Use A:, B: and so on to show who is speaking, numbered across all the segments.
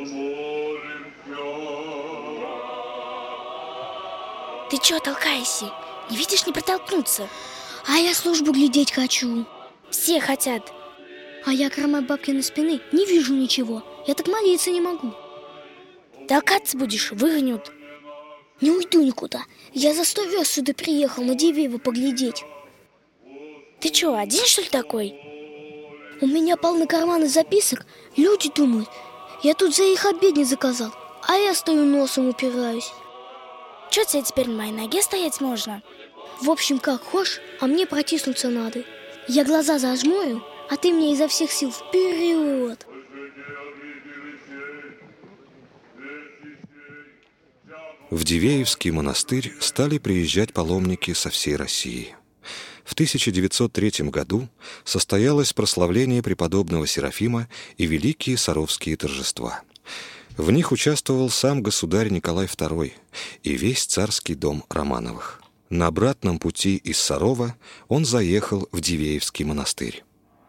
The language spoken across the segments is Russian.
A: Ты чё толкаешься? Не видишь, не протолкнуться.
B: А я службу глядеть хочу.
A: Все хотят.
B: А я, кроме бабкиной спины, не вижу ничего. Я так молиться не могу.
A: Толкаться будешь, выгонят.
B: Не уйду никуда. Я за 100 верст сюда приехал на Дивеево поглядеть.
A: Ты чё, один что ли такой?
B: У меня полны карманы записок. Люди думают, я тут за их обедни заказал, а я стою носом упираюсь.
A: Чё тебе теперь на моей ноге стоять можно?
B: В общем, как хочешь, а мне протиснуться надо. Я глаза зажмурю, а ты мне изо всех сил вперед.
C: В Дивеевский монастырь стали приезжать паломники со всей России. В 1903 году состоялось прославление преподобного Серафима и великие Саровские торжества. В них участвовал сам государь Николай II и весь царский дом Романовых. На обратном пути из Сарова он заехал в Дивеевский монастырь.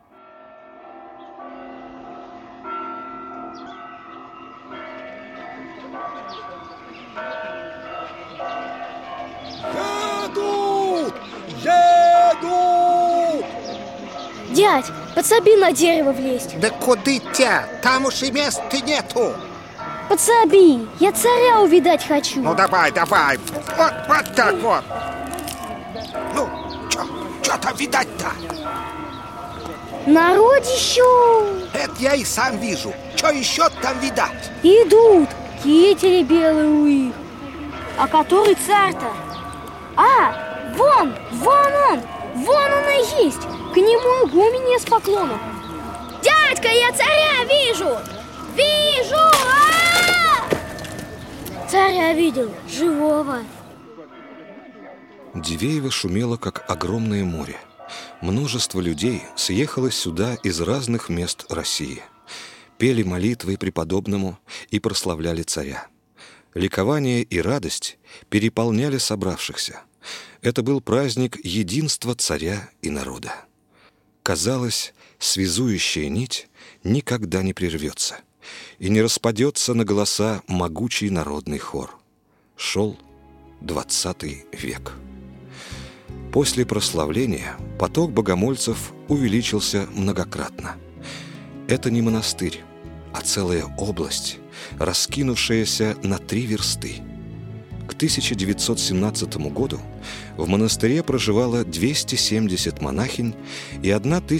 D: Едут!
B: Дядь, подсоби на дерево влезть.
D: Да куды тя? Там уж и места нету.
B: Подсоби, я царя увидать хочу.
D: Ну давай. Вот так вот. Ну, чё там видать-то?
B: Народище!
D: Это я и сам вижу. Чё еще там видать?
B: Идут, кители белые у их. А который царь-то? А, вон он и есть. К нему игуменья с поклоном. Дядька, я царя вижу! Царя видел, живого.
C: Дивеево шумело, как огромное море. Множество людей съехалось сюда из разных мест России. Пели молитвы преподобному и прославляли царя. Ликование и радость переполняли собравшихся. Это был праздник единства царя и народа. Казалось, связующая нить никогда не прервется и не распадется на голоса могучий народный хор. Шел 20 век. После прославления поток богомольцев увеличился многократно. Это не монастырь, а целая область, раскинувшаяся на 3 версты. К 1917 году в монастыре проживало 270 монахинь и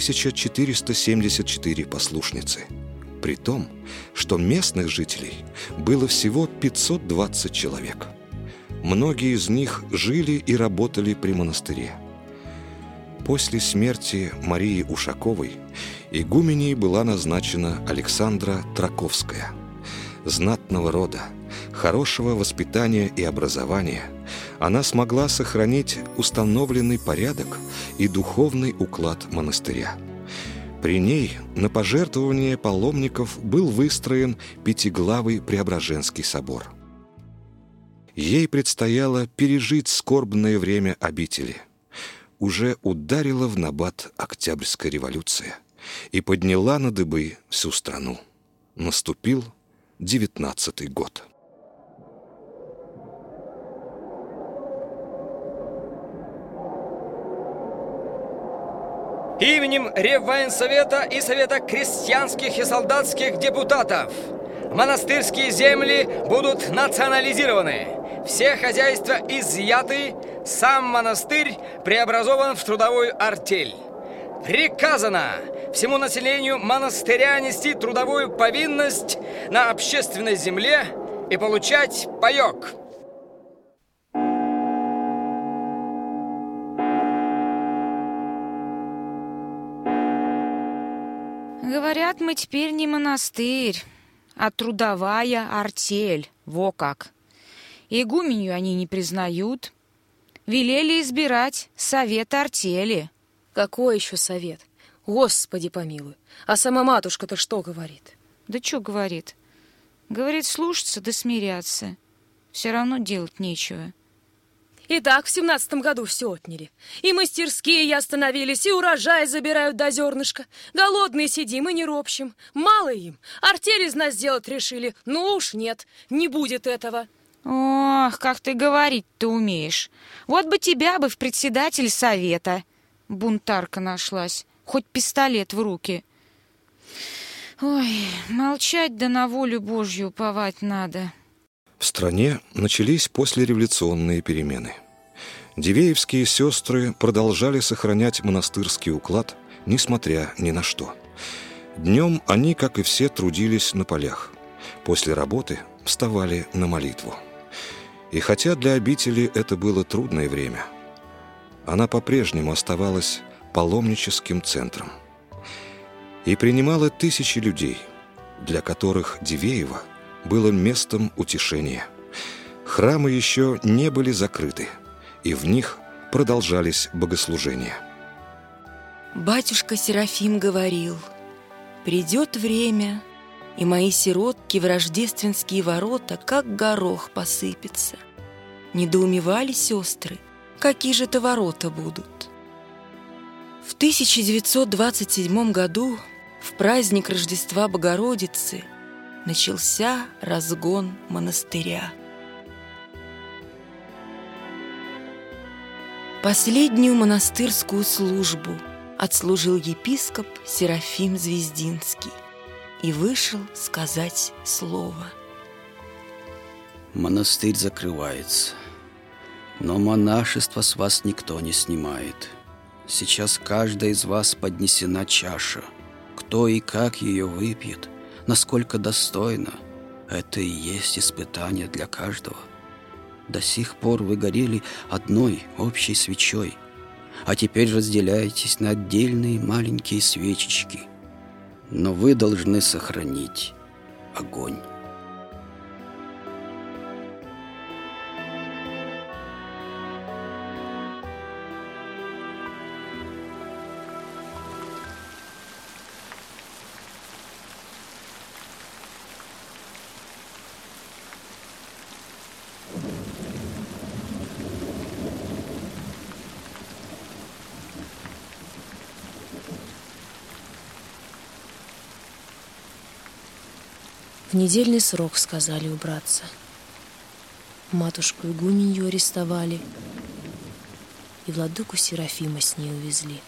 C: 1474 послушницы, при том, что местных жителей было всего 520 человек. Многие из них жили и работали при монастыре. После смерти Марии Ушаковой игуменей была назначена Александра Траковская. Знатного рода, хорошего воспитания и образования, она смогла сохранить установленный порядок и духовный уклад монастыря. При ней на пожертвование паломников был выстроен пятиглавый Преображенский собор. Ей предстояло пережить скорбное время обители. Уже ударила в набат Октябрьская революция и подняла на дыбы всю страну. Наступил 19-й год.
E: Именем Реввоенсовета и Совета крестьянских и солдатских депутатов монастырские земли будут национализированы. Все хозяйства изъяты, сам монастырь преобразован в трудовую артель. Приказано всему населению монастыря нести трудовую повинность на общественной земле и получать паёк.
F: Говорят, мы теперь не монастырь, а трудовая артель. Во как! Игуменью они не признают. Велели избирать совет артели.
G: Какой еще совет? Господи помилуй. А сама матушка-то что говорит?
F: Да что говорит? Говорит, слушаться да смиряться. Все равно делать нечего.
G: И так в 17-м году все отняли. И мастерские остановились, и урожай забирают до зернышка. Голодные сидим и не ропщим. Мало им. Артель из нас сделать решили. Ну уж нет, не будет этого.
F: Ох, как ты говорить-то умеешь. Вот бы тебя бы в председатель совета. Бунтарка нашлась. Хоть пистолет в руки. Ой, молчать да на волю Божью уповать надо.
C: В стране начались послереволюционные перемены. Дивеевские сестры продолжали сохранять монастырский уклад, несмотря ни на что. Днем они, как и все, трудились на полях. После работы вставали на молитву. И хотя для обители это было трудное время, она по-прежнему оставалась паломническим центром и принимала тысячи людей, для которых Дивеево было местом утешения. Храмы еще не были закрыты, и в них продолжались богослужения.
H: Батюшка Серафим говорил: «Придет время, и мои сиротки в рождественские ворота, как горох, посыпятся». Недоумевали сестры, какие же это ворота будут. В 1927 году, в праздник Рождества Богородицы, начался разгон монастыря. Последнюю монастырскую службу отслужил епископ Серафим Звездинский и вышел сказать слово.
I: Монастырь закрывается, но монашество с вас никто не снимает. Сейчас каждая из вас поднесена чаша. Кто и как ее выпьет, насколько достойно, это и есть испытание для каждого. До сих пор вы горели одной общей свечой, а теперь разделяетесь на отдельные маленькие свечечки. Но вы должны сохранить огонь.
G: В недельный срок сказали убраться. Матушку игуменью арестовали, и владыку Серафима с ней увезли.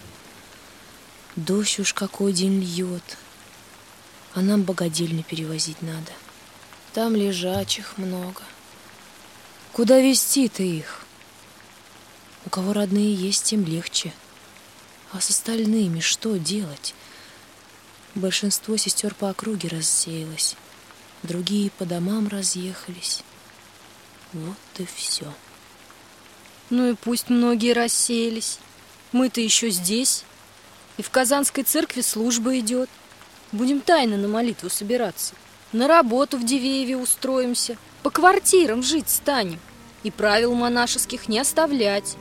G: Дождь уж какой день льет, а нам богадельню перевозить надо. Там лежачих много. Куда везти-то их? У кого родные есть, тем легче. А с остальными что делать? Большинство сестер по округе рассеялось, другие по домам разъехались. Вот и все.
B: Ну и пусть многие рассеялись. Мы-то еще здесь. И в Казанской церкви служба идет. Будем тайно на молитву собираться. На работу в Дивееве устроимся. По квартирам жить станем. И правил монашеских не оставлять.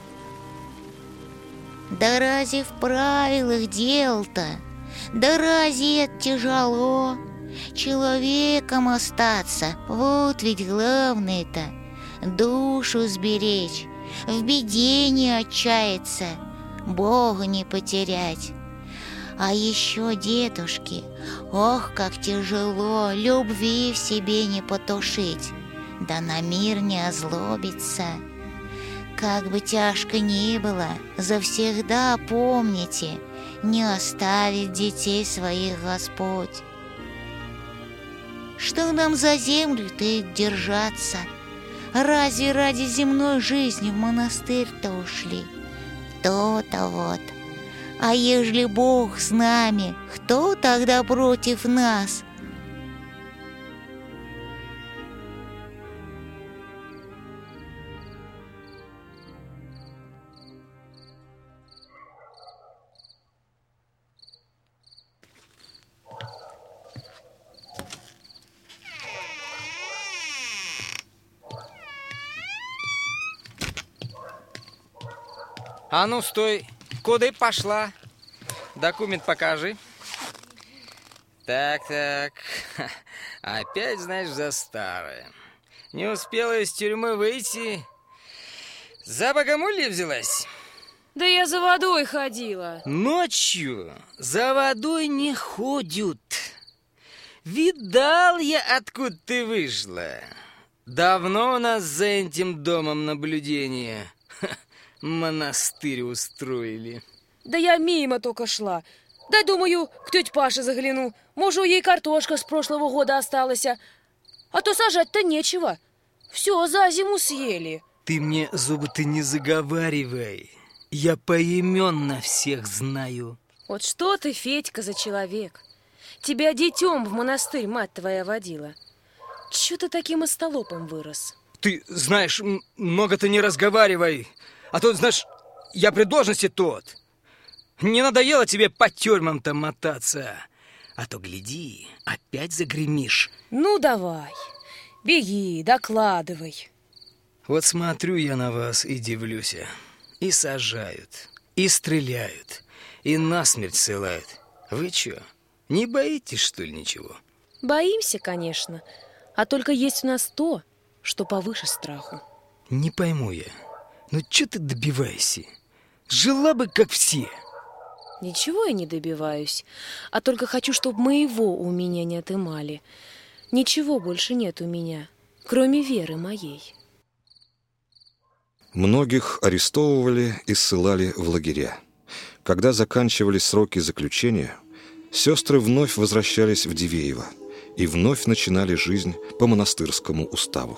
A: Да разве в правилах дел-то? Да разве это тяжело? Человеком остаться, вот ведь главное-то. Душу сберечь, в беде не отчаяться, Бога не потерять. А еще, дедушки, ох, как тяжело любви в себе не потушить, да на мир не озлобиться. Как бы тяжко ни было, завсегда помните, не оставит детей своих Господь. Что нам за землю-то держаться? Разве ради земной жизни в монастырь-то ушли? То-то вот. А ежели Бог с нами, кто тогда против нас?
E: А ну, стой! Куда пошла? Документ покажи. Так. Опять, знаешь, за старое. Не успела из тюрьмы выйти, За богомолье взялась?
G: Да я за водой ходила.
E: Ночью за водой не ходят. Видал я, откуда ты вышла. Давно у нас за этим домом наблюдение. Монастырь устроили.
G: Да я мимо только шла. Да думаю, к тете Паше загляну. Может, у ей картошка с прошлого года осталась. А то сажать-то нечего. Все за зиму съели.
E: Ты мне зубы-то не заговаривай. Я поименно всех знаю.
G: Вот что ты, Федька, за человек? Тебя детем в монастырь мать твоя водила. Чего ты таким остолопом вырос?
E: Ты, знаешь, много-то не разговаривай. А то, знаешь, я при должности тот. Не надоело тебе по тюрьмам-то мотаться? А то, гляди, опять загремишь.
G: Ну, давай, беги, докладывай.
E: Вот смотрю я на вас и дивлюсь. И сажают, и стреляют, и насмерть ссылают. Вы чё, не боитесь, что ли, ничего?
G: Боимся, конечно. А только есть у нас то, что повыше страху.
E: Не пойму я. Ну чё ты добиваешься? Жила бы, как все.
G: Ничего я не добиваюсь, а только хочу, чтобы моего у меня не отымали. Ничего больше нет у меня, кроме веры моей.
C: Многих арестовывали и ссылали в лагеря. Когда заканчивались сроки заключения, сестры вновь возвращались в Дивеево и вновь начинали жизнь по монастырскому уставу.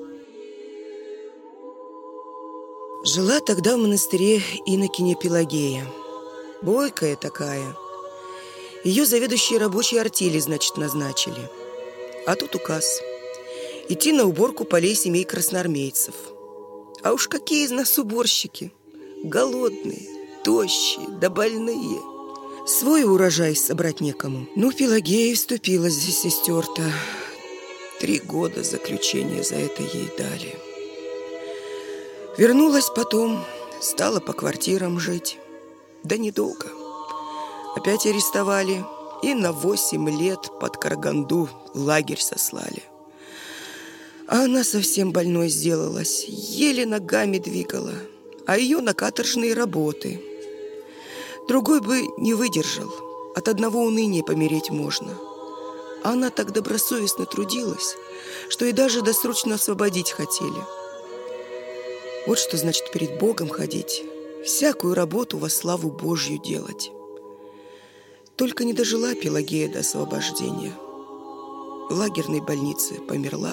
H: Жила тогда в монастыре инокиня Пелагея. Бойкая такая. Ее заведующие рабочие артели, значит, назначили. А тут указ. Идти на уборку полей семей красноармейцев. А уж какие из нас уборщики. Голодные, тощие, да больные. Свой урожай собрать некому. Ну, Пелагея вступилась за сестер-то. 3 года заключения за это ей дали. Вернулась потом, стала по квартирам жить. Да недолго. Опять арестовали и на 8 лет под Караганду в лагерь сослали. А она совсем больной сделалась, еле ногами двигала, а ее на каторжные работы. Другой бы не выдержал, от одного уныния помереть можно. А она так добросовестно трудилась, что и даже досрочно освободить хотели. Вот что значит перед Богом ходить, всякую работу во славу Божью делать. Только не дожила Пелагея до освобождения. В лагерной больнице померла,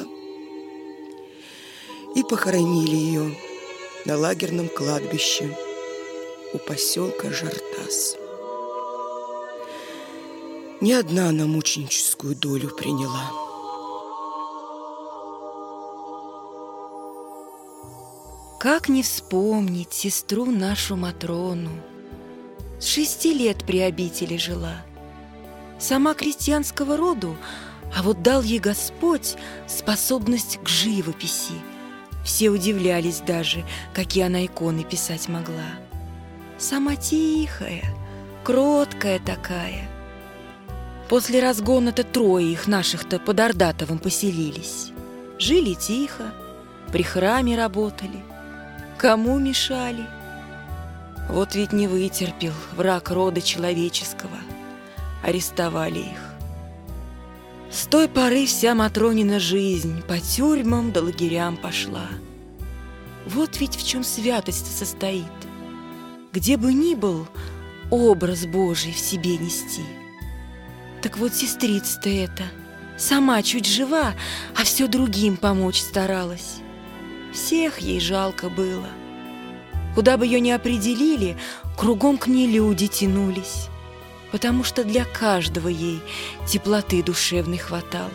H: и похоронили ее на лагерном кладбище у поселка Жартас. Не одна она мученическую долю приняла.
J: Как не вспомнить сестру нашу Матрону? С 6 лет при обители жила. Сама крестьянского роду, а вот дал ей Господь способность к живописи. Все удивлялись даже, какие она иконы писать могла. Сама тихая, кроткая такая. После разгона-то 3 их наших-то под Ордатовым поселились. Жили тихо, при храме работали. Кому мешали? Вот ведь не вытерпел враг рода человеческого. Арестовали их. С той поры вся Матронина жизнь по тюрьмам да лагерям пошла. Вот ведь в чем святость состоит. Где бы ни был, образ Божий в себе нести. Так вот сестрица-то эта, сама чуть жива, а все другим помочь старалась. Всех ей жалко было. Куда бы ее ни определили, кругом к ней люди тянулись, потому что для каждого ей теплоты душевной хватало.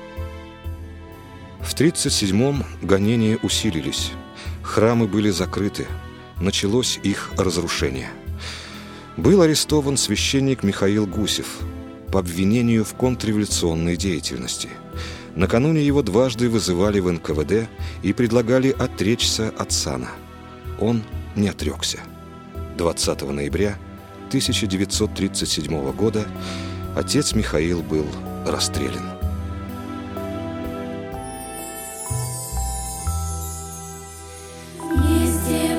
C: В 1937-м гонения усилились, храмы были закрыты, началось их разрушение. Был арестован священник Михаил Гусев по обвинению в контрреволюционной деятельности. Накануне его дважды вызывали в НКВД и предлагали отречься от сана. Он не отрекся. 20 ноября 1937 года отец Михаил был расстрелян.
K: Вместе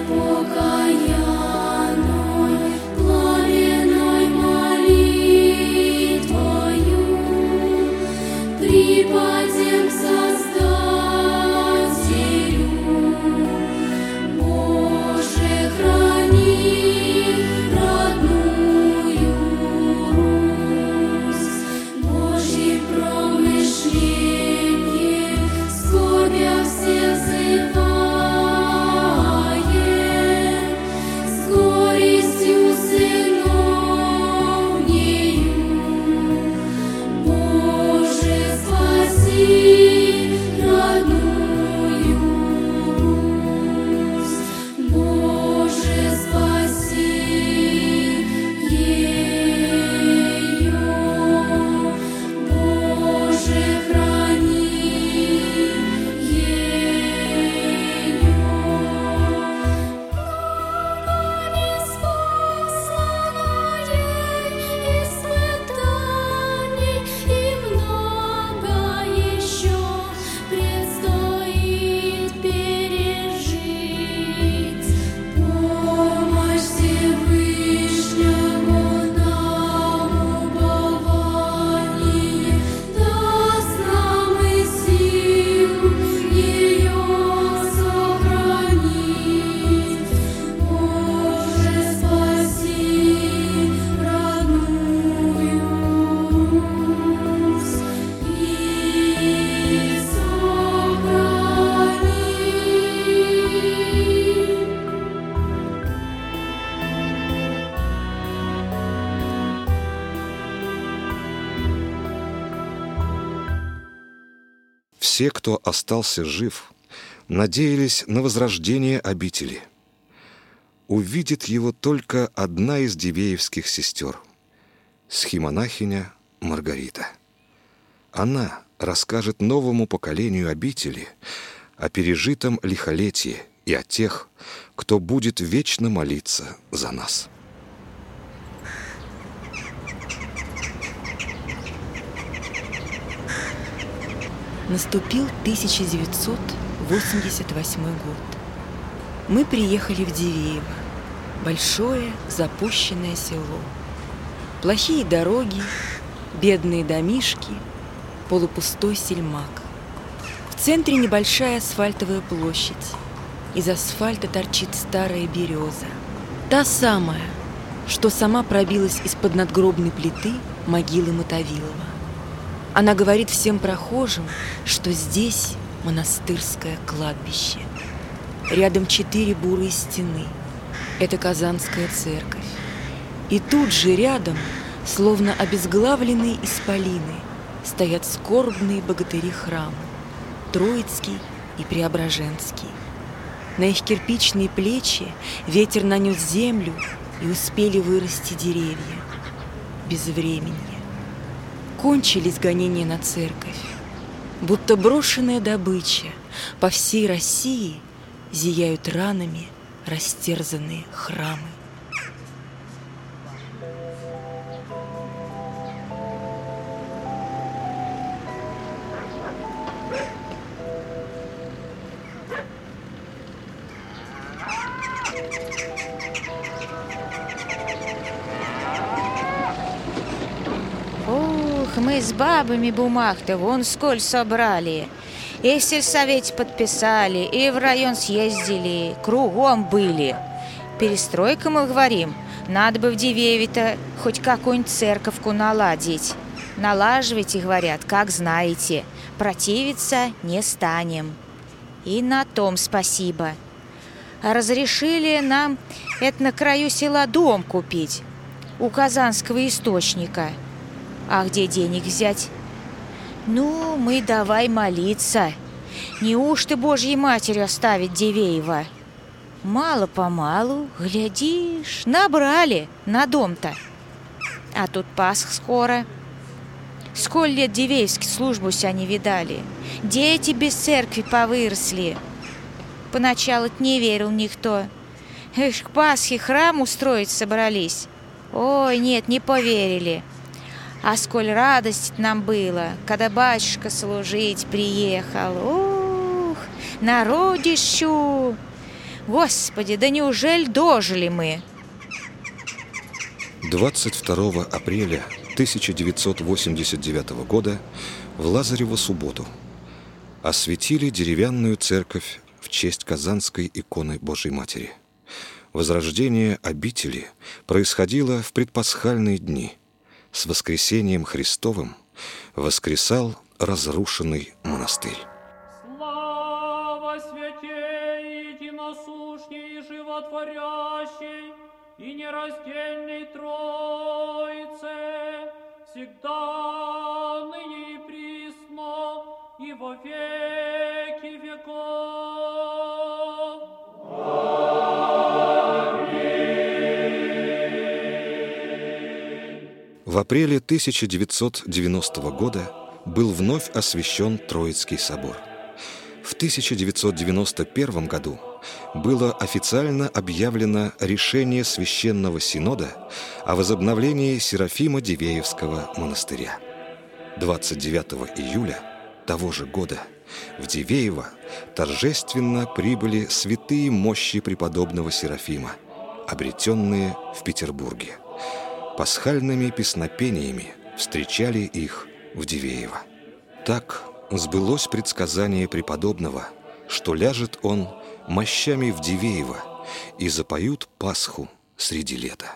C: Все, кто остался жив, надеялись на возрождение обители. Увидит его только одна из дивеевских сестер — схимонахиня Маргарита. Она расскажет новому поколению обители о пережитом лихолетии и о тех, кто будет вечно молиться за нас.
J: Наступил 1988 год. Мы приехали в Дивеево, большое запущенное село. Плохие дороги, бедные домишки, полупустой сельмак. В центре небольшая асфальтовая площадь. Из асфальта торчит старая береза. Та самая, что сама пробилась из-под надгробной плиты могилы Мотовилова. Она говорит всем прохожим, что здесь монастырское кладбище. Рядом 4 бурые стены. Это Казанская церковь. И тут же рядом, словно обезглавленные исполины, стоят скорбные богатыри-храмы – Троицкий и Преображенский. На их кирпичные плечи ветер нанес землю, и успели вырасти деревья. Безвременье. Кончились гонения на церковь. Будто брошенная добыча, по всей России зияют ранами растерзанные храмы.
F: Мы с бабами бумаг-то вон сколь собрали. И в сельсовете подписали, и в район съездили, кругом были. Перестройка, мы говорим, надо бы в Дивееве-то хоть какую-нибудь церковку наладить. Налаживайте, говорят, как знаете, противиться не станем. И на том спасибо. Разрешили нам это на краю села дом купить, у Казанского источника. А где денег взять? Ну, мы давай молиться. Неужто Божьей Матери оставить Дивеево? Мало-помалу, глядишь, набрали на дом-то. А тут Пасх скоро. Сколь лет дивеевские службу ся не видали. Дети без церкви повыросли. Поначалу-то не верил никто. Эх, к Пасхе храм устроить собрались. Ой, нет, не поверили. А сколь радость нам было, когда батюшка служить приехал. Ух, народищу! Господи, да неужели дожили мы?
C: 22 апреля 1989 года в Лазареву субботу осветили деревянную церковь в честь Казанской иконы Божьей Матери. Возрождение обители происходило в предпасхальные дни. С воскресением Христовым воскресал разрушенный монастырь.
K: Слава святей, единосущней и животворящей и нераздельной Троице, всегда, ныне и присно, и во веки веков.
C: В апреле 1990 года был вновь освящен Троицкий собор. В 1991 году было официально объявлено решение Священного Синода о возобновлении Серафимо-Дивеевского монастыря. 29 июля того же года в Дивеево торжественно прибыли святые мощи преподобного Серафима, обретенные в Петербурге. Пасхальными песнопениями встречали их в Дивеево. Так сбылось предсказание преподобного, что ляжет он мощами в Дивеево и запоют Пасху среди лета.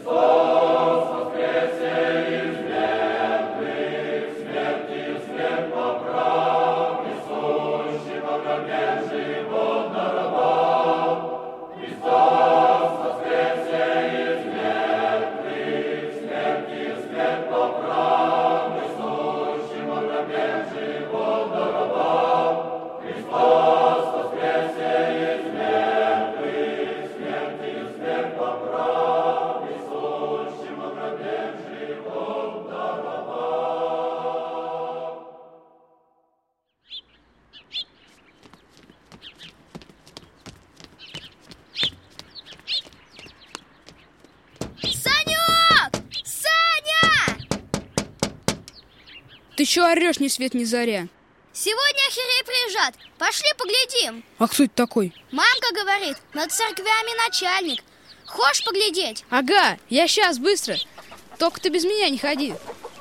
B: Ты чё орёшь ни свет ни заря?
L: Сегодня архиереи приезжат. Пошли поглядим.
B: А кто это такой?
L: Мамка говорит, над церквями начальник. Хочешь поглядеть?
B: Ага, я сейчас, быстро. Только ты без меня не ходи.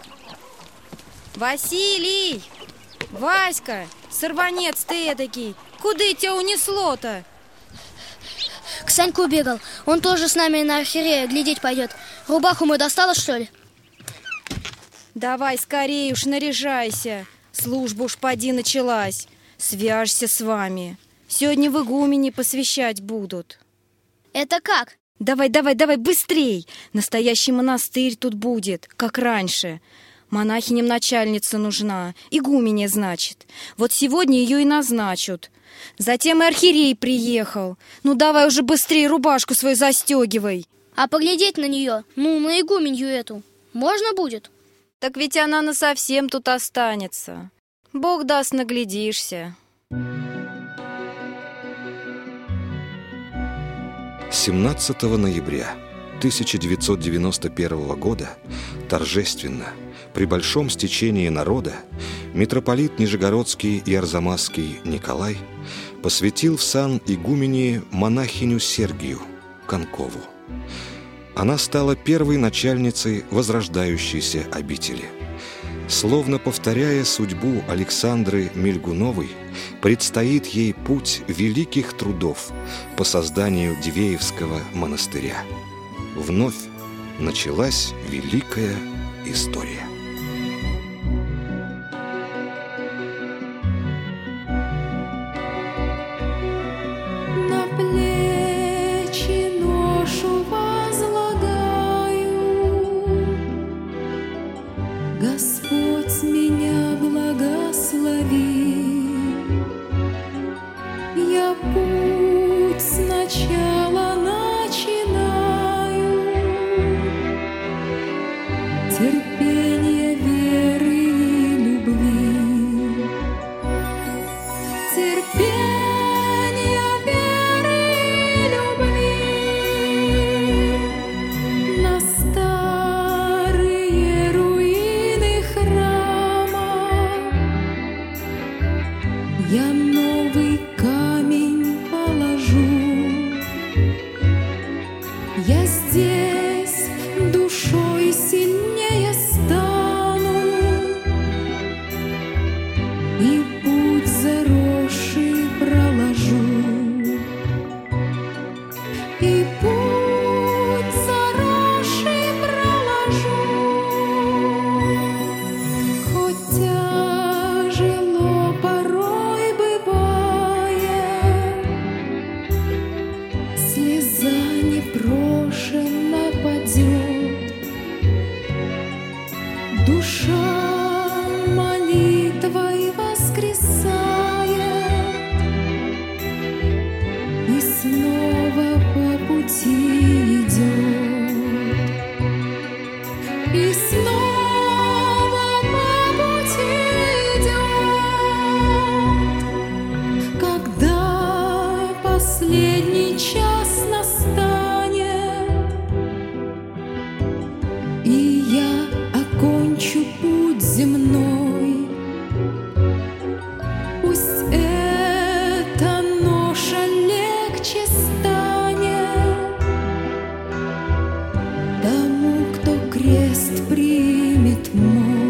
F: Василий! Васька! Сорванец ты эдакий! Куда тебя унесло-то?
L: К Саньку бегал. Он тоже с нами на архиерея глядеть пойдет. Рубаху мы достала, что ли?
F: Давай скорее уж наряжайся. Служба уж поди началась. Свяжься с вами. Сегодня в игумене посвящать будут.
L: Это как?
F: Давай, быстрей. Настоящий монастырь тут будет, как раньше. Монахиням начальница нужна. Игуменья, значит. Вот сегодня ее и назначат. Затем и архиерей приехал. Ну давай уже быстрее рубашку свою застегивай.
L: А поглядеть на нее, на игуменью эту, можно будет?
F: Так ведь она насовсем тут останется. Бог даст, наглядишься.
C: 17 ноября 1991 года торжественно, при большом стечении народа, митрополит Нижегородский и Арзамасский Николай посвятил в сан игумении монахиню Сергию Конкову. Она стала первой начальницей возрождающейся обители. Словно повторяя судьбу Александры Мильгуновой, предстоит ей путь великих трудов по созданию Дивеевского монастыря. Вновь началась великая история.
M: На плечи ношу возлагаю, Господь меня благослови. Я путь сначала начинаю, терпение, веры и любви. Терпение, веры и любви. На старые руины храма я новый камень положу. Я здесь душой сильнее стану. и путь заросший проложу, и путь заросший проложу. Хоть тяжело порой бывает, слеза непрошенно падет, душа молитвой воскресает и снова по пути идет, и снова по пути идет. Когда последний час настанет, и я окончу путь земной, пусть эта ноша легче станет тому, кто крест примет мой.